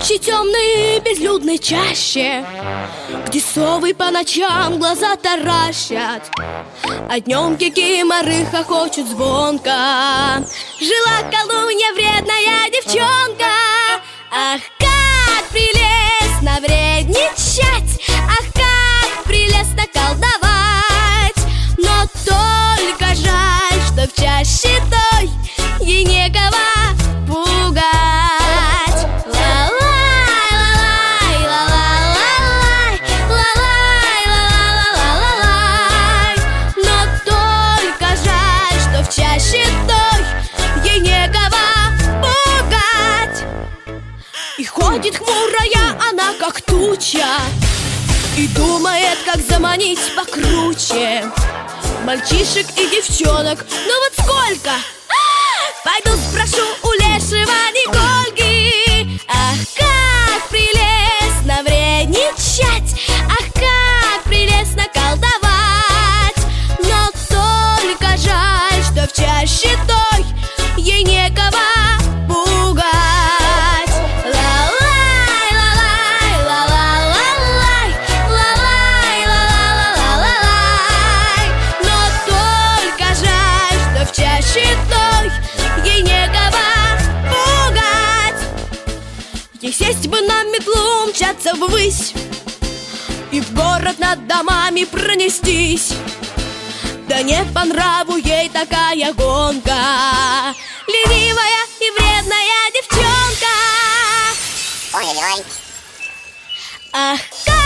ночи темной безлюдной чаще, где совы по ночам глаза таращат, а днем кикиморы хохочут звонко. Жила колдунья вредная девчонка. Ах, как прелестно вредничать, ах, как прелестно колдовать. Но только жаль, что в чаще той ей некого пугать. Но только жаль, что в чаще той ей некого пугать. И ходит хмурая она, как туча, и думает, как заманить покруче мальчишек и девчонок. Ну вот сколько? Пойду спрошу у лешего Никольки. Ах, как прелестно вредничать, ах, как прелестно колдовать. Но только жаль, что в чаще той ей некого пугать. Ла-лай, ла-лай, ла-ла-ла-лай, ла-лай, ла-ла-ла-ла-лай. Но только жаль, что в чаще той ей некого пугать. Ей сесть бы на метлу, мчаться ввысь и в город над домами пронестись. Да не по нраву ей такая гонка, ленивая и вредная девчонка. Ой-ой-ой. Ах,